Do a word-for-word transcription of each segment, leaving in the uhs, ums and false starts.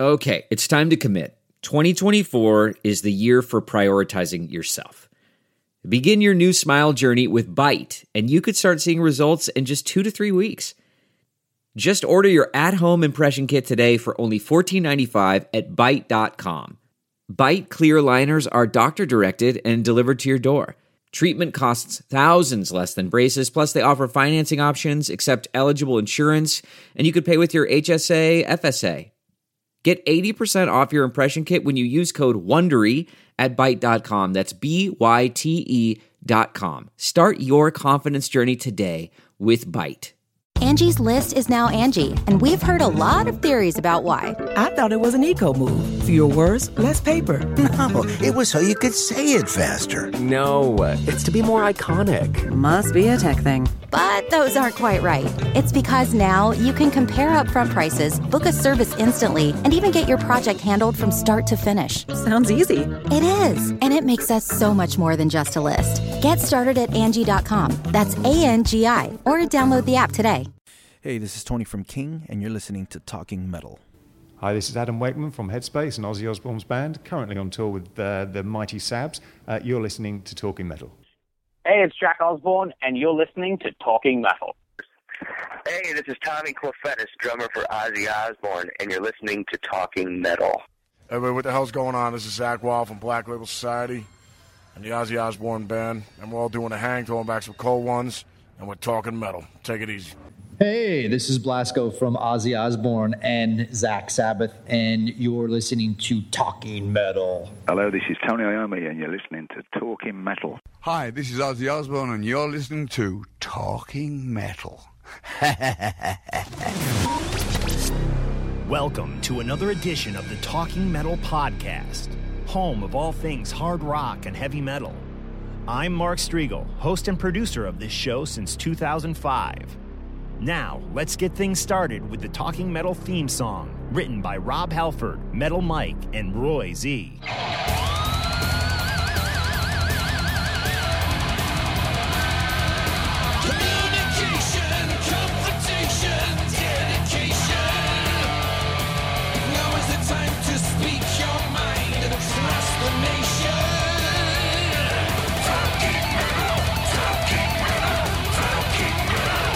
Okay, it's time to commit. twenty twenty-four is the year for prioritizing yourself. Begin your new smile journey with Byte, and you could start seeing results in just two to three weeks. Just order your at-home impression kit today for only fourteen ninety-five at byte dot com. Byte clear aligners are doctor-directed and delivered to your door. Treatment costs thousands less than braces, plus they offer financing options, accept eligible insurance, and you could pay with your H S A, F S A. Get eighty percent off your impression kit when you use code WONDERY at byte dot com. That's B Y T E dot com. Start your confidence journey today with Byte. Angie's List is now Angie, and we've heard a lot of theories about why. I thought it was an eco move. Fewer words, less paper. No, it was so you could say it faster. No, it's to be more iconic. Must be a tech thing. But those aren't quite right. It's because now you can compare upfront prices, book a service instantly, and even get your project handled from start to finish. Sounds easy. It is, and it makes us so much more than just a list. Get started at Angie dot com. That's A N G I, or download the app today. Hey, this is Tony from King, and you're listening to Talking Metal. Hi, this is Adam Wakeman from Headspace and Ozzy Osbourne's band, currently on tour with uh, the Mighty Sabs. Uh, you're listening to Talking Metal. Hey, it's Jack Osbourne, and you're listening to Talking Metal. Hey, this is Tommy Clefettis, drummer for Ozzy Osbourne, and you're listening to Talking Metal. Everybody, what the hell's going on? This is Zach Wall from Black Label Society and the Ozzy Osbourne band, and we're all doing a hang, throwing back some cold ones, and we're talking metal. Take it easy. Hey, this is Blasco from Ozzy Osbourne and Zach Sabbath, and you're listening to Talking Metal. Hello, this is Tony Iommi, and you're listening to Talking Metal. Hi, this is Ozzy Osbourne, and you're listening to Talking Metal. Welcome to another edition of the Talking Metal Podcast, home of all things hard rock and heavy metal. I'm Mark Striegel, host and producer of this show since two thousand five. Now, let's get things started with the Talking Metal theme song, written by Rob Halford, Metal Mike, and Roy Z. Communication, confrontation, dedication. Now is the time to speak your mind and trust the nation. Talking Metal, Talking Metal, Talking Metal.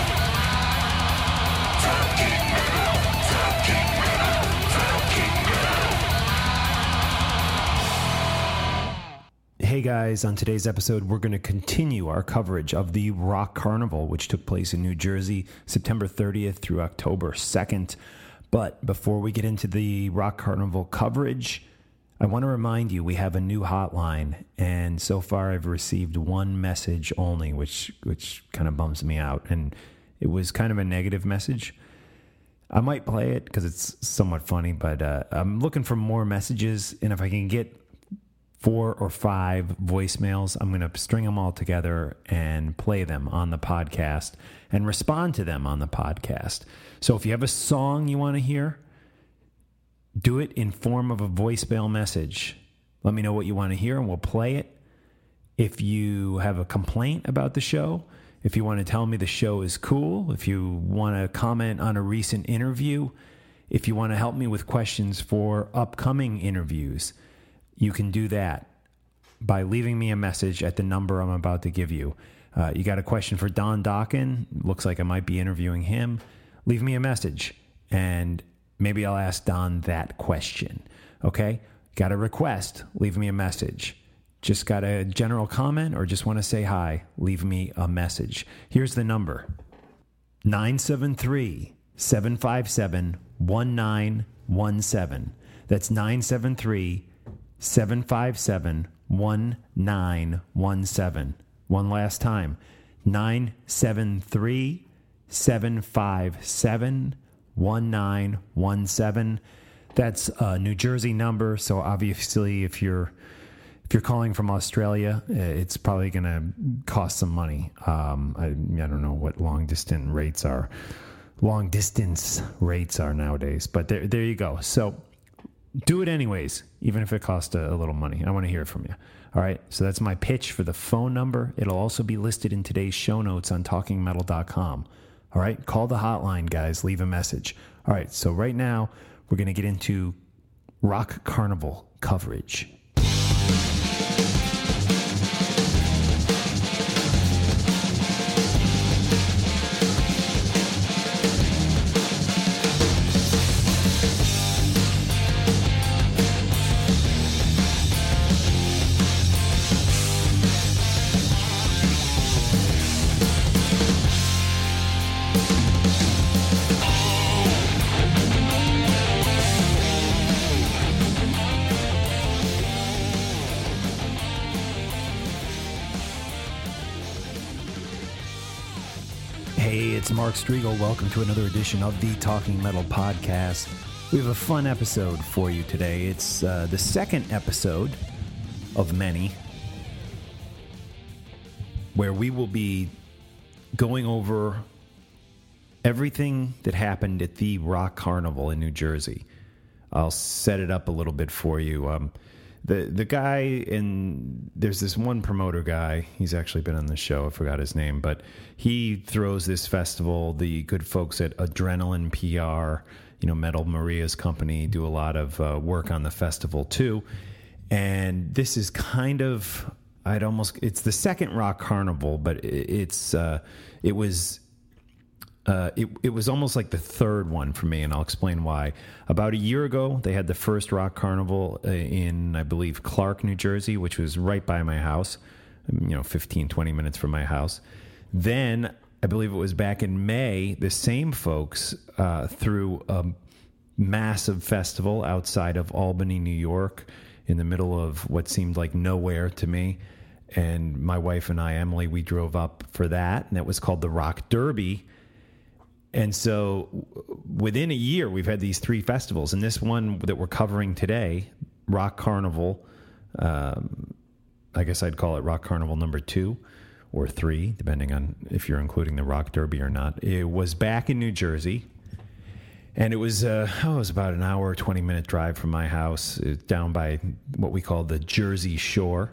Talking Metal, Talking Metal, Talking Metal. Hey guys, on today's episode, we're going to continue our coverage of the Rock Carnival, which took place in New Jersey, September thirtieth through October second. But before we get into the Rock Carnival coverage, I want to remind you we have a new hotline, and so far I've received one message only, which which kind of bums me out, and it was kind of a negative message. I might play it because it's somewhat funny, but uh, I'm looking for more messages, and if I can get four or five voicemails, I'm going to string them all together and play them on the podcast and respond to them on the podcast. So if you have a song you want to hear, do it in form of a voicemail message. Let me know what you want to hear and we'll play it. If you have a complaint about the show, if you want to tell me the show is cool, if you want to comment on a recent interview, if you want to help me with questions for upcoming interviews, you can do that by leaving me a message at the number I'm about to give you. Uh, you got a question for Don Dokken? Looks like I might be interviewing him. Leave me a message, and maybe I'll ask Don that question. Okay? Got a request? Leave me a message. Just got a general comment or just want to say hi? Leave me a message. Here's the number. nine seven three, seven five seven, one nine one seven. That's nine seven three, seven five seven, one nine one seven. One last time. nine seven three, seven five seven, one nine one seven. That's a New Jersey number, so obviously if you're if you're calling from Australia, it's probably going to cost some money. Um, I, I don't know what long distance rates are. Long distance rates are nowadays, but there there you go. So do it anyways, even if it costs a, a little money. I want to hear it from you. All right, so that's my pitch for the phone number. It'll also be listed in today's show notes on talking metal dot com. All right, call the hotline, guys. Leave a message. All right, so right now we're going to get into Rock Carnival coverage. Hey, it's Mark Striegel. Welcome to another edition of the Talking Metal Podcast. We have a fun episode for you today. It's uh, the second episode of many where we will be going over everything that happened at the Rock Carnival in New Jersey. I'll set it up a little bit for you. Um, the the guy in there's this one promoter guy. He's actually been on the show. I forgot his name, but he throws this festival. The good folks at Adrenaline P R, you know, Metal Maria's company, do a lot of uh, work on the festival too. And this is kind of, I'd almost, it's the second Rock Carnival, but it, it's uh, it was. Uh, it, it was almost like the third one for me, and I'll explain why. About a year ago, they had the first Rock Carnival uh, in, I believe, Clark, New Jersey, which was right by my house, you know, fifteen, twenty minutes from my house. Then, I believe it was back in May, the same folks uh, threw a massive festival outside of Albany, New York, in the middle of what seemed like nowhere to me. And my wife and I, Emily, we drove up for that, and that was called the Rock Derby. And so within a year, we've had these three festivals. And this one that we're covering today, Rock Carnival, um, I guess I'd call it Rock Carnival number two or three, depending on if you're including the Rock Derby or not. It was back in New Jersey. And it was, uh, oh, it was about an hour, twenty-minute drive from my house, down by what we call the Jersey Shore,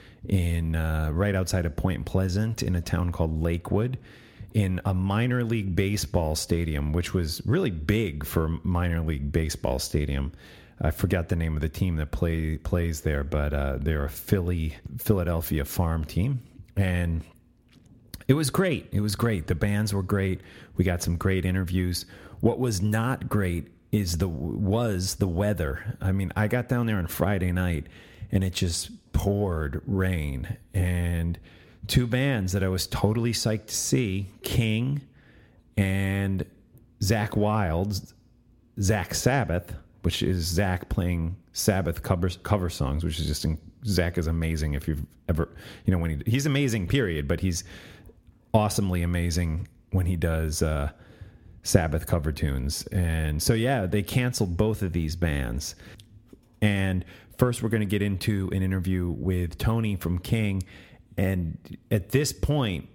in uh, right outside of Point Pleasant in a town called Lakewood, in a minor league baseball stadium, which was really big for a minor league baseball stadium. I forgot the name of the team that play plays there, but uh, they're a Philly, Philadelphia farm team. And it was great. It was great. The bands were great. We got some great interviews. What was not great is the was the weather. I mean, I got down there on Friday night, and it just poured rain. And two bands that I was totally psyched to see, King and Zakk Wylde's Zakk Sabbath, which is Zakk playing Sabbath cover, cover songs, which is just, Zakk is amazing if you've ever, you know, when he, he's amazing, period, but he's awesomely amazing when he does uh, Sabbath cover tunes. And so, yeah, they canceled both of these bands. And first we're going to get into an interview with Tony from King. And at this point,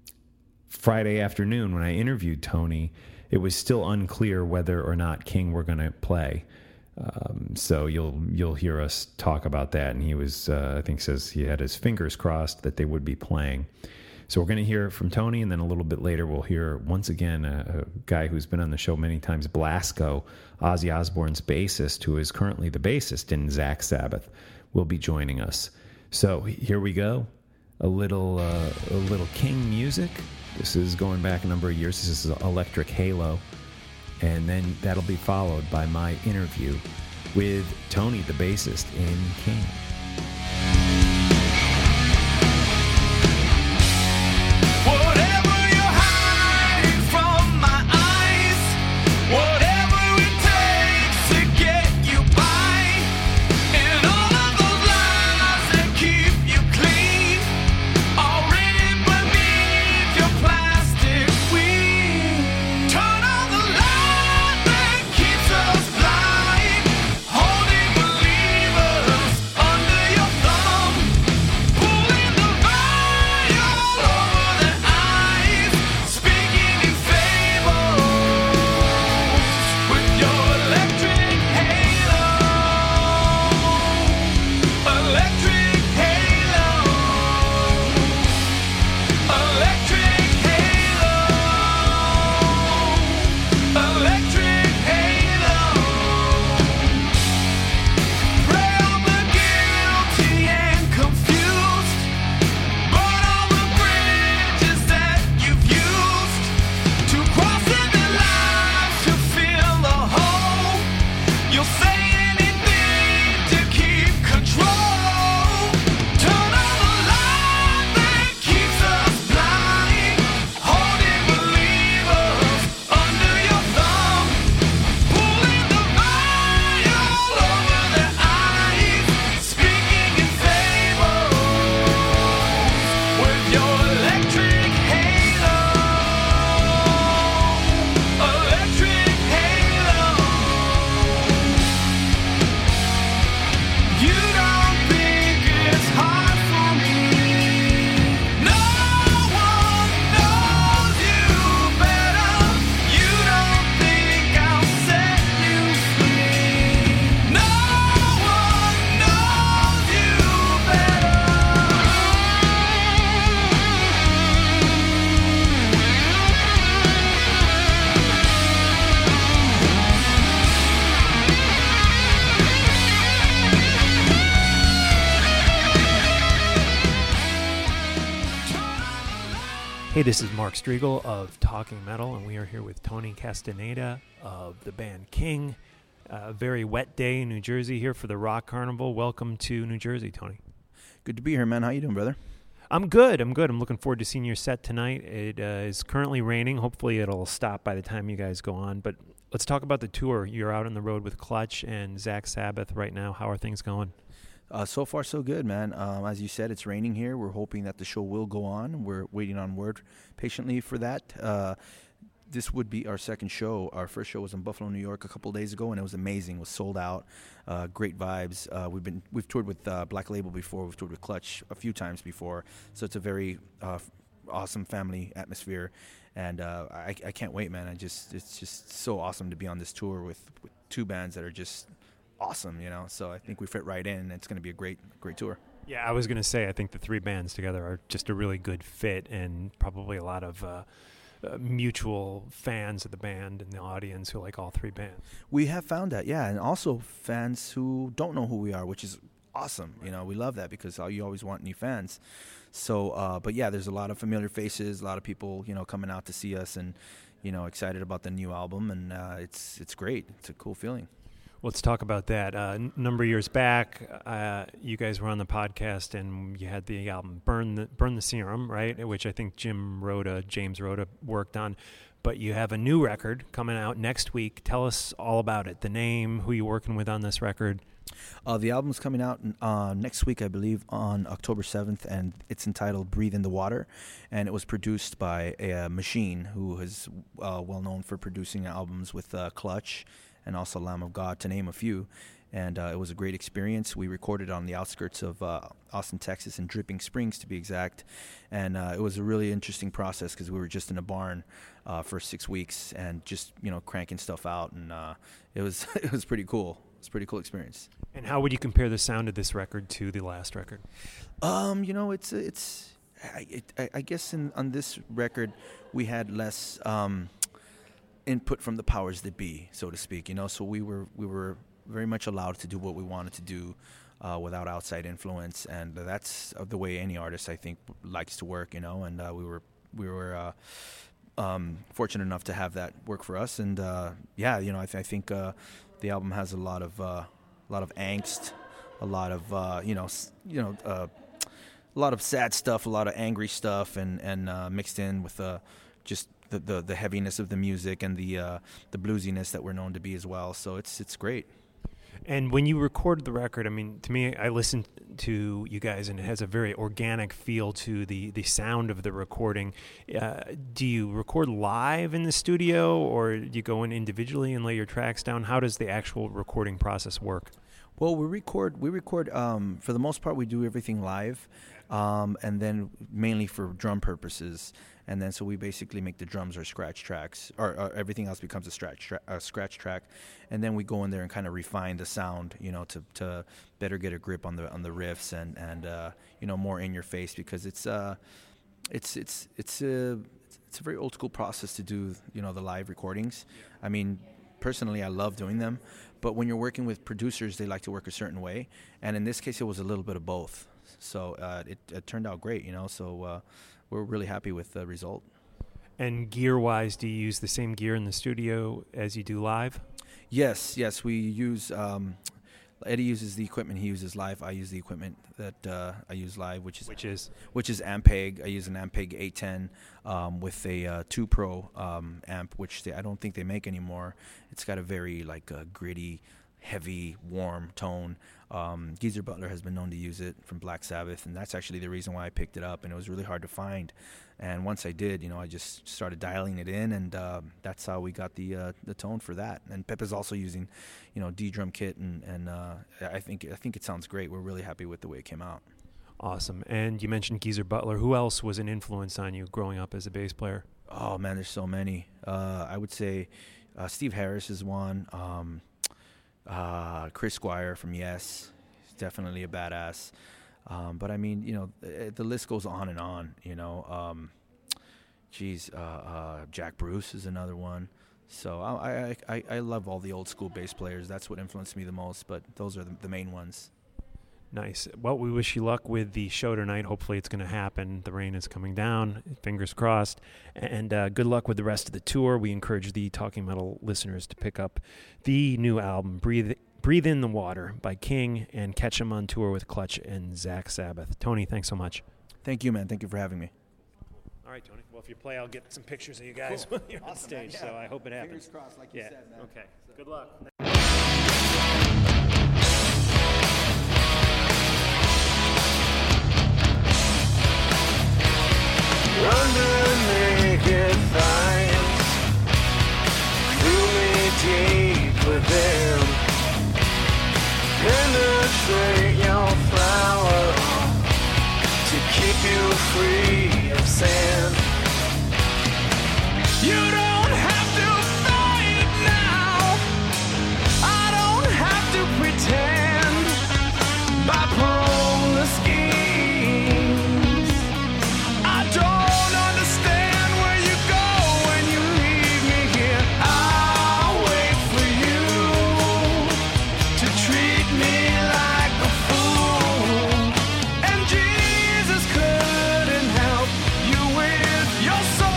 Friday afternoon, when I interviewed Tony, it was still unclear whether or not King were going to play. Um, so you'll you'll hear us talk about that. And he was, uh, I think, says he had his fingers crossed that they would be playing. So we're going to hear from Tony, and then a little bit later we'll hear once again a, a guy who's been on the show many times, Blasko, Ozzy Osbourne's bassist, who is currently the bassist in Zakk Sabbath, will be joining us. So here we go. A little, uh, a little King music. This is going back a number of years. This is Electric Halo. And then that'll be followed by my interview with Tony, the bassist in King. Holding believers You'll say anything to keep control. Turn on the light that keeps us blind. Holding believers under your thumb. Pulling the vial over their eyes. Speaking in fables with your electric halo. Electric halo. You don't think it's hard for me. No one knows you better. You don't think I'll set you free. No one knows you better. Hey, this is Mark Striegel of Talking Metal, and we are here with Tony Castaneda of the band King. A very wet day in New Jersey here for the Rock Carnival. Welcome to New Jersey, Tony. Good to be here, man. How you doing, brother? I'm good. I'm good. I'm looking forward to seeing your set tonight. It uh, is currently raining. Hopefully it'll stop by the time you guys go on. But let's talk about the tour. You're out on the road with Clutch and Zach Sabbath right now. How are things going? Uh, so far, so good, man. Um, as you said, it's raining here. We're hoping that the show will go on. We're waiting on word patiently for that. Uh, this would be our second show. Our first show was in Buffalo, New York, a couple of days ago, and it was amazing. It was sold out. Uh, great vibes. Uh, we've been we've toured with uh, Black Label before. We've toured with Clutch a few times before. So it's a very uh, awesome family atmosphere, and uh, I, I can't wait, man. I just it's just so awesome to be on this tour with, with two bands that are just awesome, you know. So I think we fit right in, and it's going to be a great, great tour. Yeah, I was going to say, I think the three bands together are just a really good fit, and probably a lot of uh, uh, mutual fans of the band and the audience who like all three bands. We have found that, yeah, and also fans who don't know who we are, which is awesome. You know, we love that because you always want new fans. So, uh, but yeah, there's a lot of familiar faces, a lot of people, you know, coming out to see us, and you know, excited about the new album, and uh, it's it's great. It's a cool feeling. Let's talk about that. A uh, n- number of years back, uh, you guys were on the podcast, and you had the album "Burn the Burn the Serum," right? Which I think Jim Rhoda, James Rhoda, worked on. But you have a new record coming out next week. Tell us all about it. The name, who you're working with on this record. Uh, the album's coming out uh, next week, I believe, on October seventh, and it's entitled "Breathe in the Water," and it was produced by a, uh, Machine, who is uh, well known for producing albums with uh, Clutch and also Lamb of God, to name a few. And uh, it was a great experience. We recorded on the outskirts of uh, Austin, Texas, in Dripping Springs, to be exact. And uh, it was a really interesting process because we were just in a barn uh, for six weeks and just, you know, cranking stuff out. And uh, it was it was pretty cool. It's a pretty cool experience. And how would you compare the sound of this record to the last record? Um, you know, it's it's. I, I, I guess in, on this record we had less um, input from the powers that be, so to speak. You know, so we were we were very much allowed to do what we wanted to do uh, without outside influence, and that's the way any artist, I think, likes to work. You know, and uh, we were we were. Uh, Um, fortunate enough to have that work for us, and uh, yeah, you know, I, th- I think uh, the album has a lot of uh, a lot of angst, a lot of uh, you know, s- you know, uh, a lot of sad stuff, a lot of angry stuff, and and uh, mixed in with uh, just the, the the heaviness of the music and the uh, the bluesiness that we're known to be as well. So it's it's great. And when you recorded the record, I mean, to me, I listened to you guys, and it has a very organic feel to the, the sound of the recording. Uh, do you record live in the studio, or do you go in individually and lay your tracks down? How does the actual recording process work? Well, we record. We record um, for the most part. We do everything live, um, and then mainly for drum purposes. And then so we basically make the drums our scratch tracks, or, or everything else becomes a scratch tra- a scratch track. And then we go in there and kind of refine the sound, you know, to, to better get a grip on the on the riffs and and uh, you know, more in your face, because it's uh it's it's it's a it's a very old school process to do, you know, the live recordings. I mean, personally, I love doing them, but when you're working with producers, they like to work a certain way, and in this case, it was a little bit of both. So uh, it, it turned out great, you know. So uh, we're really happy with the result. And gear-wise, do you use the same gear in the studio as you do live? Yes, yes, we use. Um, Eddie uses the equipment he uses live. I use the equipment that uh, I use live, which is which is which is Ampeg. I use an Ampeg eight ten um, with a uh, two Pro um, amp, which they, I don't think they make anymore. It's got a very like uh, gritty, heavy, warm tone. Um, Geezer Butler has been known to use it from Black Sabbath, and that's actually the reason why I picked it up. And it was really hard to find. And once I did, you know, I just started dialing it in, and uh, that's how we got the uh, the tone for that. And Pep is also using, you know, D drum kit, and and uh, I think I think it sounds great. We're really happy with the way it came out. Awesome. And you mentioned Geezer Butler. Who else was an influence on you growing up as a bass player? Oh man, there's so many. Uh, I would say uh, Steve Harris is one. Um, uh, Chris Squire from Yes, he's definitely a badass. Um, but I mean, you know, the, the list goes on and on. You know, um, geez, uh, uh, Jack Bruce is another one. So I, I I I love all the old school bass players. That's what influenced me the most. But those are the, the main ones. Nice. Well, we wish you luck with the show tonight. Hopefully it's going to happen. The rain is coming down. Fingers crossed. And uh, good luck with the rest of the tour. We encourage the Talking Metal listeners to pick up the new album, Breathe Breathe in the Water by King, and catch him on tour with Clutch and Zach Sabbath. Tony, thanks so much. Thank you, man. Thank you for having me. All right, Tony. Well, if you play, I'll get some pictures of you guys cool. when you're awesome, on stage, man, yeah. So I hope it happens. Fingers crossed, like yeah. you said, man. Okay. Good luck. Under naked thighs, feel me deep within. Penetrate your flower to keep you free of sand. You don't have to fight now. I don't have to pretend by polar schemes. I don't understand where you go when you leave me here. I'll wait for you to treat me like a fool. And Jesus couldn't help you with your soul.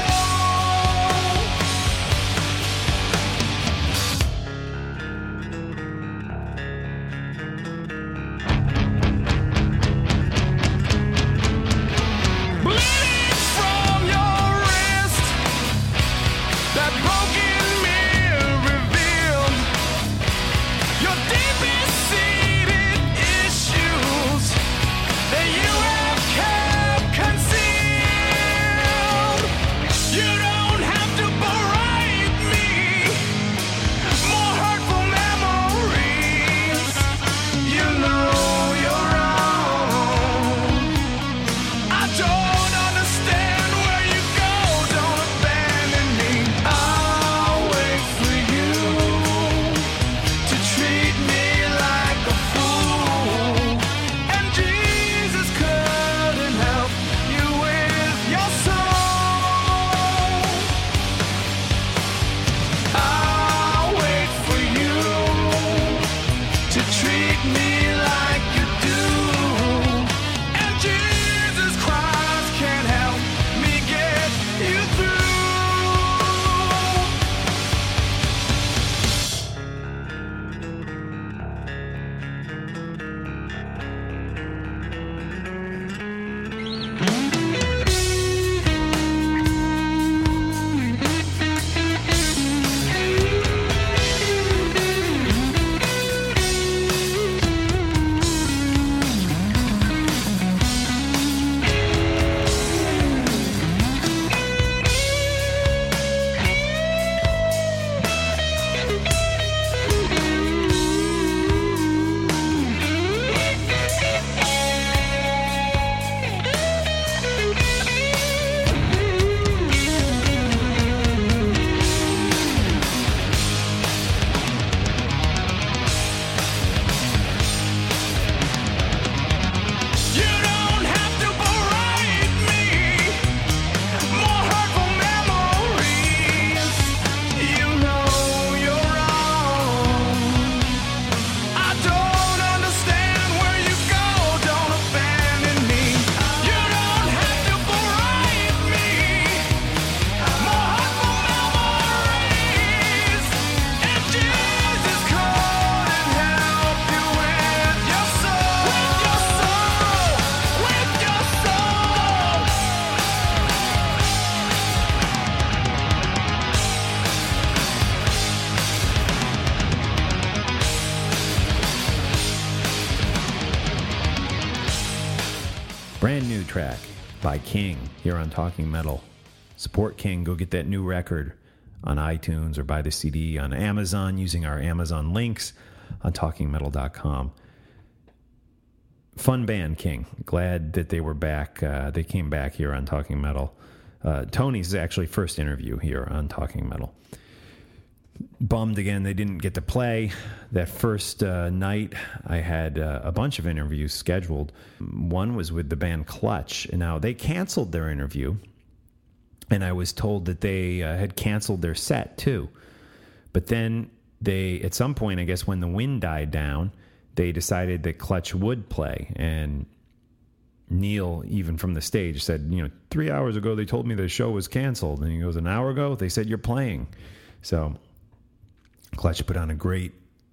Bleeding from your wrist, that broken mirror revealed your deepest seated issues that you have kept concealed. You don't have to berate me, more hurtful memories. You know you're wrong. I don't understand where you go. Don't abandon me. I'll wait for you to treat me like a fool. And Jesus couldn't help you with your soul. I'll wait for you to treat me like you do. And Jesus Christ can help me get you through. Brand new track by King here on Talking Metal. Support King. Go get that new record on iTunes or buy the C D on Amazon using our Amazon links on talking metal dot com. Fun band, King. Glad that they were back. Uh, they came back here on Talking Metal. Uh, Tony's actually first interview here on Talking Metal. Bummed again they didn't get to play. That first uh, night, I had uh, a bunch of interviews scheduled. One was with the band Clutch. And now, they canceled their interview, and I was told that they uh, had canceled their set, too. But then they, at some point, I guess when the wind died down, they decided that Clutch would play. And Neil, even from the stage, said, you know, three hours ago they told me the show was canceled. And he goes, an hour ago they said you're playing. So Clutch put on a great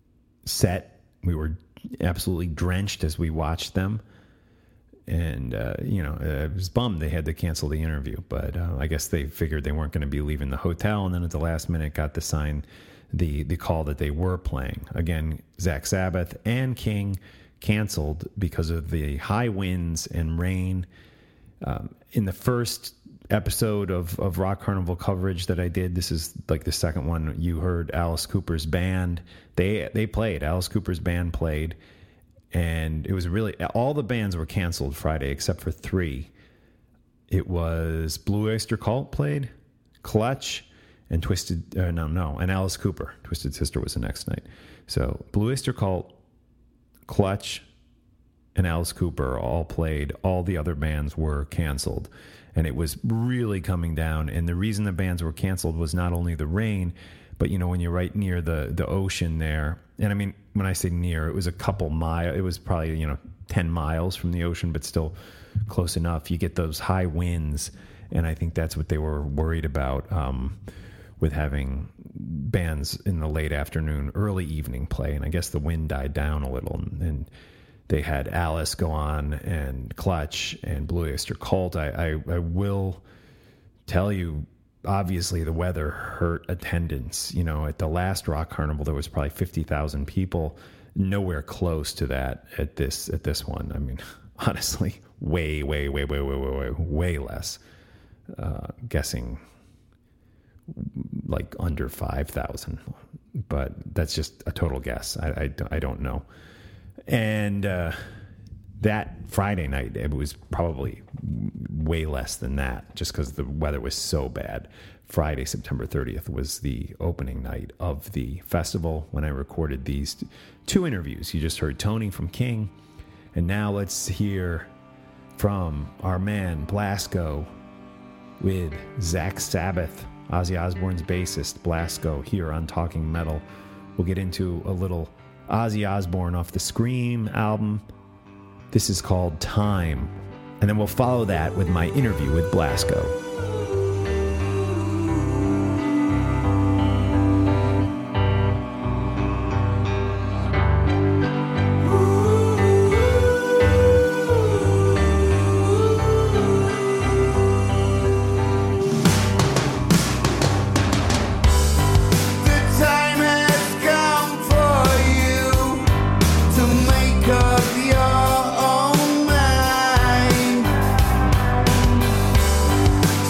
set. We were absolutely drenched as we watched them. And, uh, you know, I was bummed they had to cancel the interview. But uh, I guess they figured they weren't going to be leaving the hotel. And then at the last minute got the sign, the, the call that they were playing. Again, Zach Sabbath and King canceled because of the high winds and rain. Um, in the first episode of, of Rock Carnival coverage that I did, this is like the second one, you heard Alice Cooper's band. They they played. Alice Cooper's band played. And it was really, all the bands were canceled Friday except for three. It was Blue Oyster Cult played, Clutch, and Twisted, uh, no, no, and Alice Cooper. Twisted Sister was the next night. So Blue Oyster Cult, Clutch, and Alice Cooper all played. All the other bands were canceled. And it was really coming down. And the reason the bands were canceled was not only the rain, but, you know, when you're right near the, the ocean there, and I mean, when I say near, it was a couple miles, it was probably, you know, ten miles from the ocean, but still close enough. You get those high winds, and I think that's what they were worried about um, with having bands in the late afternoon, early evening play. And I guess the wind died down a little, and, and they had Alice go on, and Clutch, and Blue Oyster Cult. I, I, I will tell you, obviously the weather hurt attendance. You know, at the last Rock Carnival, there was probably fifty thousand people. Nowhere close to that at this at this one. I mean, honestly, way, way, way, way, way, way, way, way less. Uh, guessing like under five thousand, but that's just a total guess. I, I, I don't know. And uh, that Friday night, it was probably way less than that, just because the weather was so bad. Friday, September thirtieth, was the opening night of the festival when I recorded these two interviews. You just heard Tony from King, and now let's hear from our man Blasko with Zach Sabbath, Ozzy Osbourne's bassist, Blasko, here on Talking Metal. We'll get into a little Ozzy Osbourne off the Scream album. This is called Time. And then we'll follow that with my interview with Blasko. Your own mind.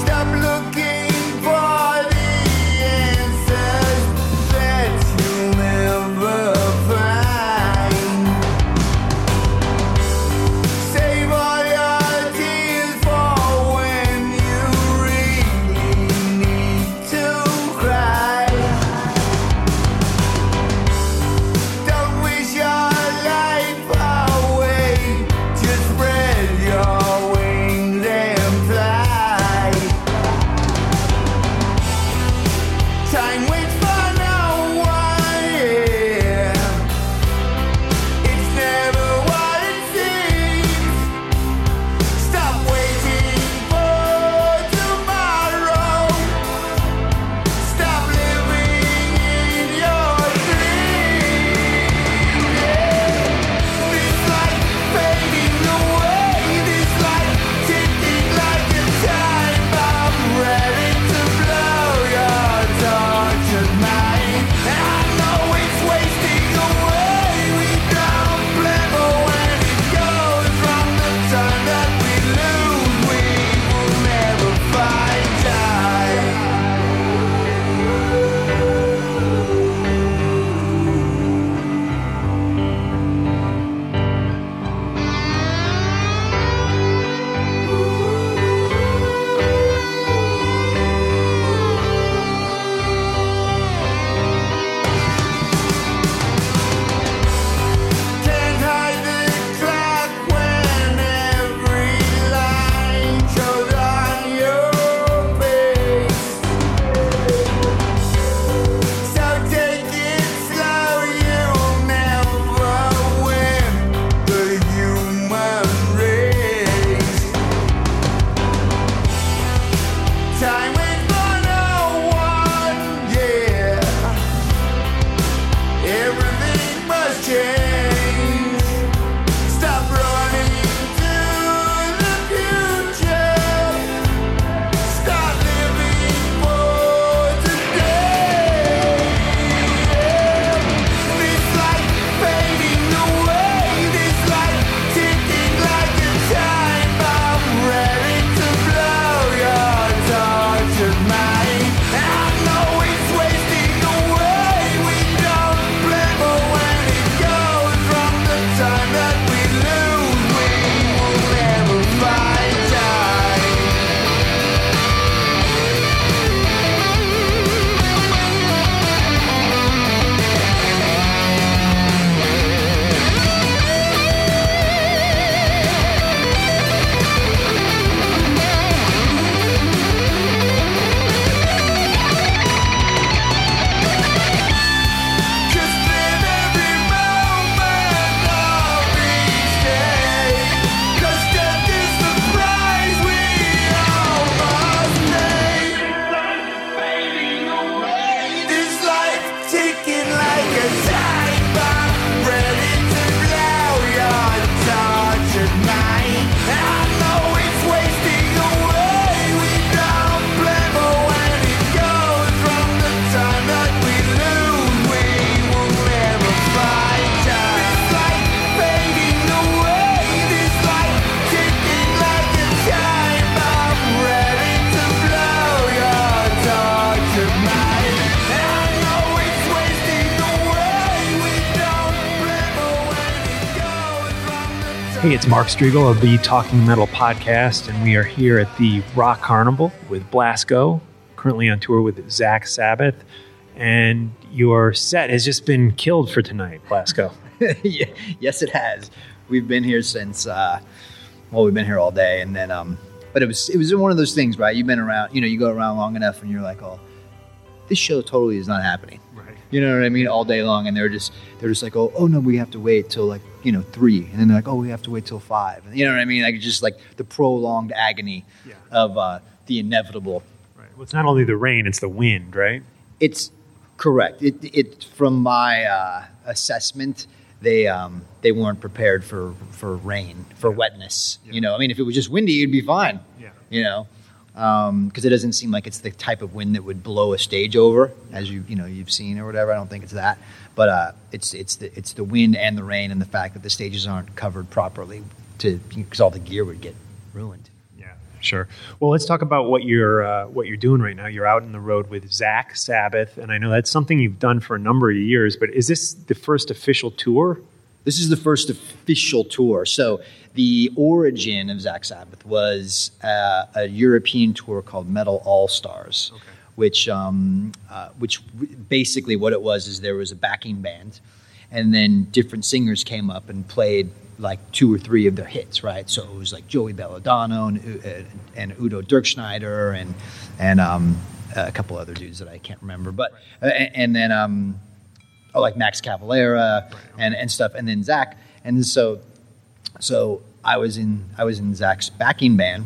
Hey, it's Mark Striegel of the Talking Metal podcast, and we are here at the Rock Carnival with Blasko, currently on tour with Zach Sabbath, and your set has just been killed for tonight, Blasko. Yes, it has. We've been here since, uh, well, we've been here all day, and then, um, but it was it was one of those things, right? You've been around, you know, you go around long enough, and you're like, oh, this show totally is not happening. Right. You know what I mean? All day long, and they're just they're just like, oh, oh no, we have to wait till like you know three, and then they're like, oh, we have to wait till five. And you know what I mean? Like just like the prolonged agony yeah. of uh, the inevitable. Right. Well, it's not only the rain; it's the wind, right? It's correct. It it from my uh, assessment, they um, they weren't prepared for for rain, for yeah. wetness. Yeah. You know, I mean, if it was just windy, it'd be fine. Yeah. You know. Because um, it doesn't seem like it's the type of wind that would blow a stage over, as you you know you've seen or whatever. I don't think it's that, but uh, it's it's the it's the wind and the rain and the fact that the stages aren't covered properly, to because all the gear would get ruined. Yeah, sure. Well, let's talk about what you're uh, what you're doing right now. You're out on the road with Zach Sabbath, and I know that's something you've done for a number of years. But is this the first official tour? This is the first official tour. So the origin of Zach Sabbath was uh, a European tour called Metal All Stars, okay. which um, uh, which basically what it was is there was a backing band, and then different singers came up and played like two or three of their hits, right? So it was like Joey Belladonna and, uh, and Udo Dirkschneider and and um, a couple other dudes that I can't remember, but right. uh, and then. Um, Oh, like Max Cavalera right, okay. and, and stuff, and then Zach, and so, so I was in I was in Zach's backing band,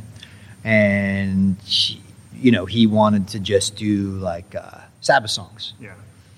and he, you know he wanted to just do like uh, Sabbath songs. Yeah,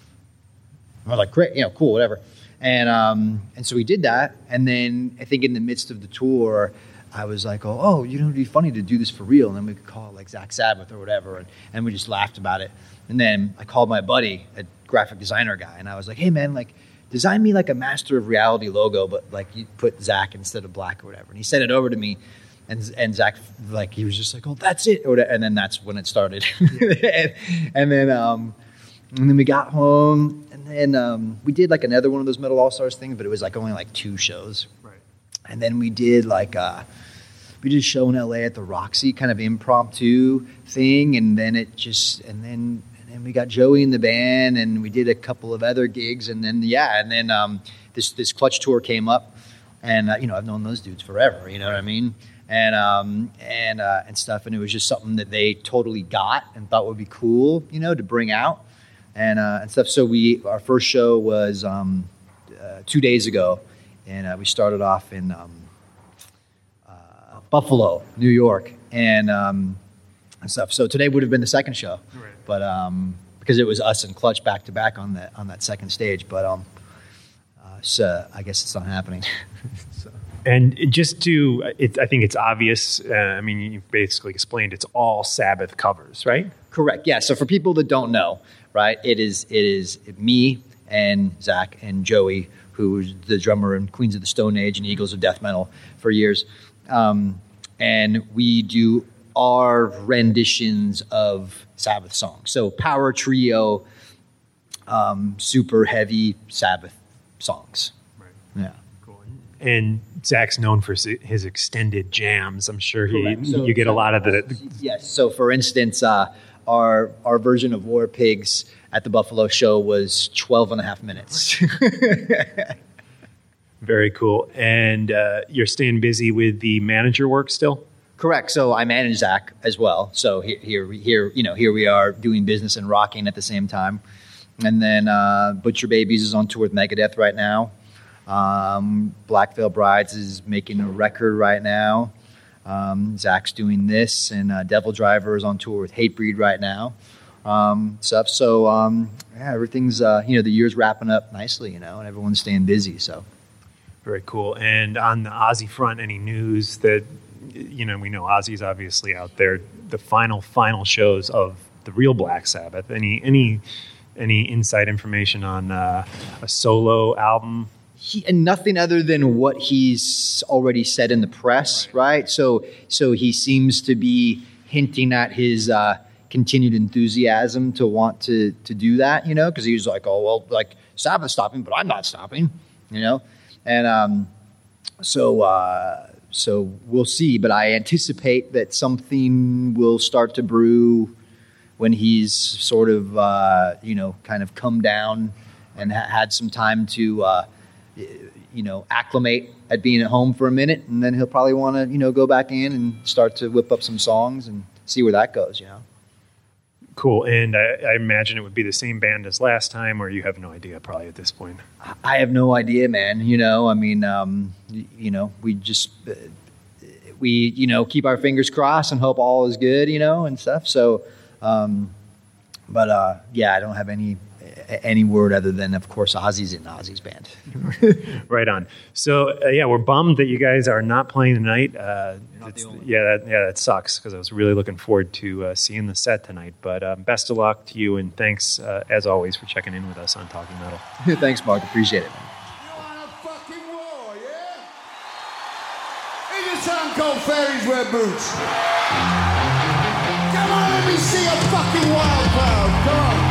I was like, great, you know, cool, whatever, and um and so we did that, and then I think in the midst of the tour, I was like, oh, oh, you know, it'd be funny to do this for real, and then we could call it like Zach Sabbath or whatever, and, and we just laughed about it, and then I called my buddy, a graphic designer guy, and I was like, hey man, like design me like a Master of Reality logo, but like you put Zach instead of black or whatever. And he sent it over to me, and and Zach like he was just like, oh, that's it, or whatever. And then that's when it started. and, and then um and then we got home, and then um we did like another one of those Metal All Stars things, but it was like only like two shows. Right. And then we did like uh we did a show in L A at the Roxy, kind of impromptu thing, and then it just and then and we got Joey in the band, and we did a couple of other gigs, and then yeah, and then um, this this Clutch tour came up, and uh, you know I've known those dudes forever, you know what I mean, and um, and uh, and stuff, and it was just something that they totally got and thought would be cool, you know, to bring out, and uh, and stuff. So we our first show was um, uh, two days ago, and uh, we started off in um, uh, Buffalo, New York, and. Um, and stuff. So today would have been the second show, right. but um, because it was us and Clutch back to back on that on that second stage. But um, uh, so I guess it's not happening. so. And just to, it, I think it's obvious. Uh, I mean, you basically explained it's all Sabbath covers, right? Correct. Yeah. So for people that don't know, right, it is it is me and Zach and Joey, who was the drummer in Queens of the Stone Age and Eagles of Death Metal for years, um, and we do. Are renditions of Sabbath songs. So power trio, um, super heavy Sabbath songs. Right. Yeah. Cool. And Zach's known for his extended jams. I'm sure he so, you get a lot of the. Yes. So for instance, uh, our our version of War Pigs at the Buffalo show was twelve and a half minutes. Very cool. And uh, you're staying busy with the manager work still? Correct. So I manage Zach as well. So here, here, here, you know, here we are doing business and rocking at the same time. And then uh, Butcher Babies is on tour with Megadeth right now. Um, Black Veil Brides is making a record right now. Um, Zach's doing this, and uh, Devil Driver is on tour with Hatebreed right now. Um, stuff. So um, yeah, everything's uh, you know the year's wrapping up nicely, you know, and everyone's staying busy. So very cool. And on the Ozzy front, any news that? You know, we know Ozzy's obviously out there. The final, final shows of the real Black Sabbath. Any, any, any inside information on uh, a solo album? He, and nothing other than what he's already said in the press, right? right? So, so he seems to be hinting at his uh, continued enthusiasm to want to to do that. You know, because he was like, "Oh well, like Sabbath's stopping, but I'm not stopping." You know, and um, so uh, so we'll see. But I anticipate that something will start to brew when he's sort of uh, you know kind of come down and ha- had some time to uh, you know acclimate at being at home for a minute, and then he'll probably want to you know go back in and start to whip up some songs and see where that goes. You know. Cool. And I, I imagine it would be the same band as last time, or you have no idea probably at this point. I have no idea, man. You know, I mean, um, you know, we just, uh, we, you know, keep our fingers crossed and hope all is good, you know, and stuff. So, um, but, uh, yeah, I don't have any, any word other than, of course, Ozzy's in Ozzy's band. Right on. So, uh, yeah, we're bummed that you guys are not playing tonight. Uh, it's, yeah, that, yeah, that sucks because I was really looking forward to uh, seeing the set tonight. But um, best of luck to you, and thanks, uh, as always, for checking in with us on Talking Metal. Thanks, Mark. Appreciate it, man. Ain't a song called Fairies Wear Boots. Come on, let me see a fucking wild crowd. Come on.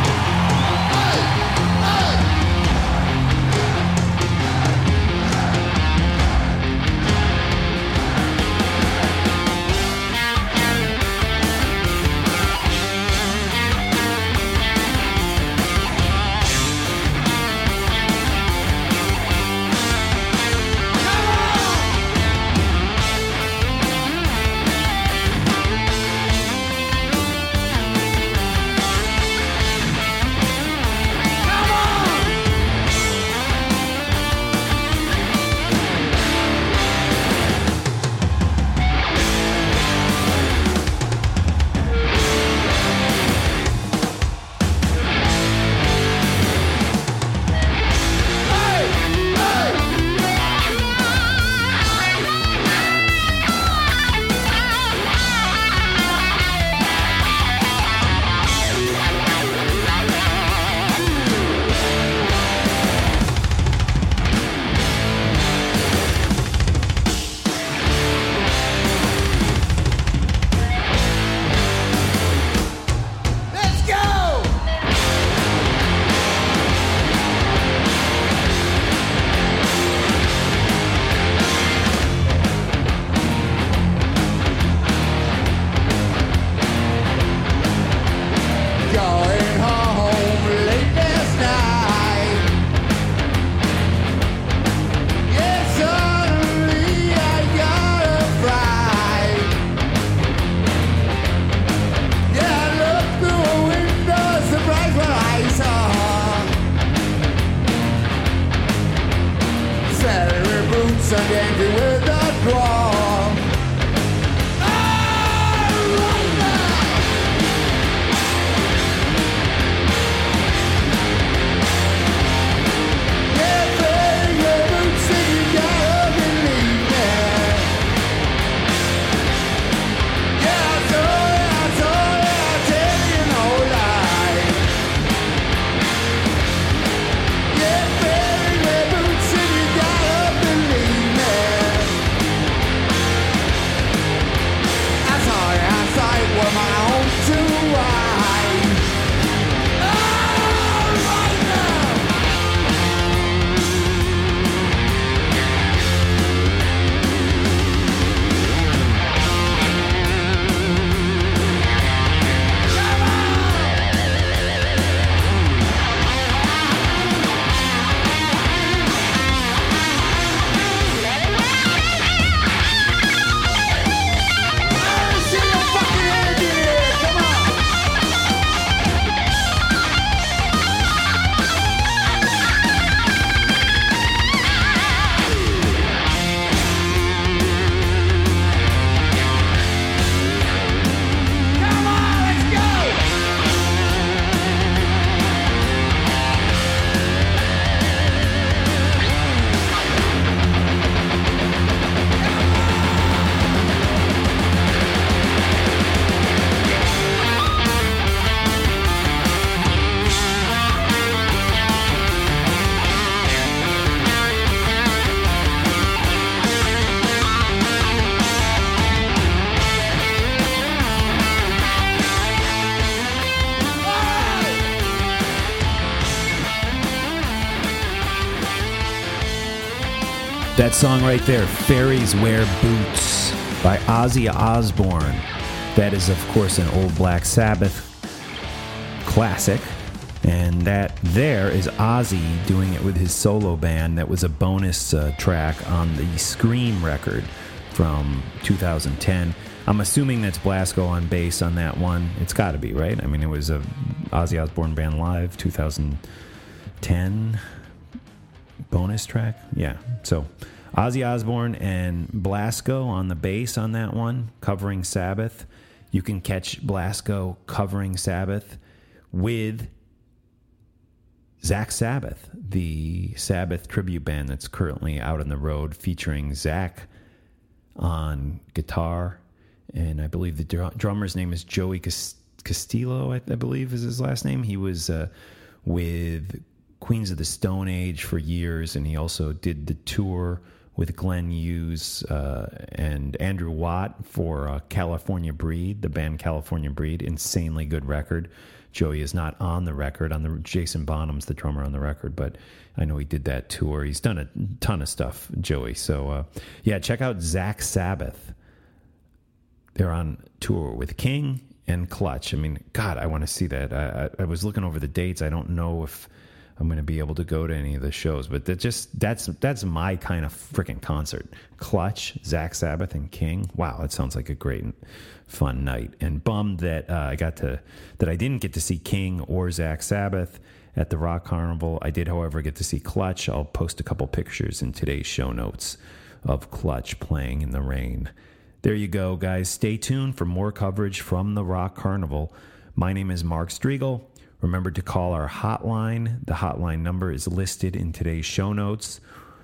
That song right there, Fairies Wear Boots by Ozzy Osbourne. That is, of course, an old Black Sabbath classic. And that there is Ozzy doing it with his solo band. That was a bonus uh, track on the Scream record from two thousand ten. I'm assuming that's Blasko on bass on that one. It's got to be, right? I mean, it was a Ozzy Osbourne Band Live two thousand ten bonus track. Yeah. So Ozzy Osbourne and Blasko on the bass on that one, covering Sabbath. You can catch Blasko covering Sabbath with Zach Sabbath, the Sabbath tribute band that's currently out on the road, featuring Zach on guitar, and I believe the dr- drummer's name is Joey Castillo, I, I believe is his last name. He was uh, with Queens of the Stone Age for years, and he also did the tour with Glenn Hughes uh, and Andrew Watt for uh, California Breed, the band California Breed. Insanely good record. Joey is not on the record. On the Jason Bonham's the drummer on the record, but I know he did that tour. He's done a ton of stuff, Joey. So uh, yeah, check out Zach Sabbath. They're on tour with King and Clutch. I mean, God, I want to see that. I, I, I was looking over the dates. I don't know if I'm going to be able to go to any of the shows, but that just that's that's my kind of freaking concert. Clutch, Zach Sabbath, and King. Wow, that sounds like a great and fun night. And bummed that uh, I got to that I didn't get to see King or Zach Sabbath at the Rock Carnival. I did, however, get to see Clutch. I'll post a couple pictures in today's show notes of Clutch playing in the rain. There you go, guys. Stay tuned for more coverage from the Rock Carnival. My name is Mark Striegel. Remember to call our hotline. The hotline number is listed in today's show notes.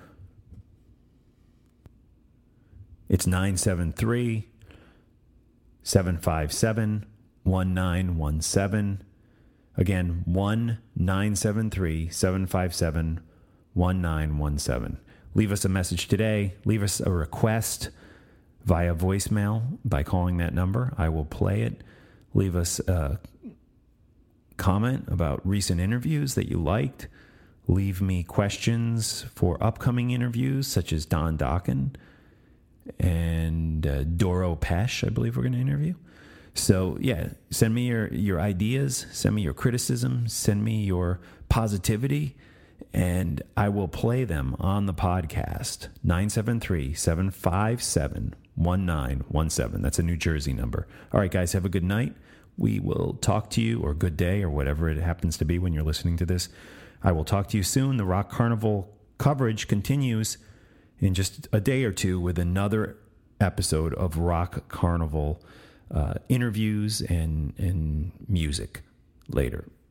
It's nine seven three, seven five seven, one nine one seven. Again, one nine seven three, seven five seven, one nine one seven. Leave us a message today. Leave us a request via voicemail by calling that number. I will play it. Leave us a comment about recent interviews that you liked. Leave me questions for upcoming interviews, such as Don Dokken and uh, Doro Pesh, I believe we're going to interview. So, yeah, send me your, your ideas, send me your criticism, send me your positivity, and I will play them on the podcast. nine seven three, seven five seven, one nine one seven. That's a New Jersey number. All right, guys, have a good night. We will talk to you, or good day, or whatever it happens to be when you're listening to this. I will talk to you soon. The Rock Carnival coverage continues in just a day or two with another episode of Rock Carnival uh, interviews and, and music later.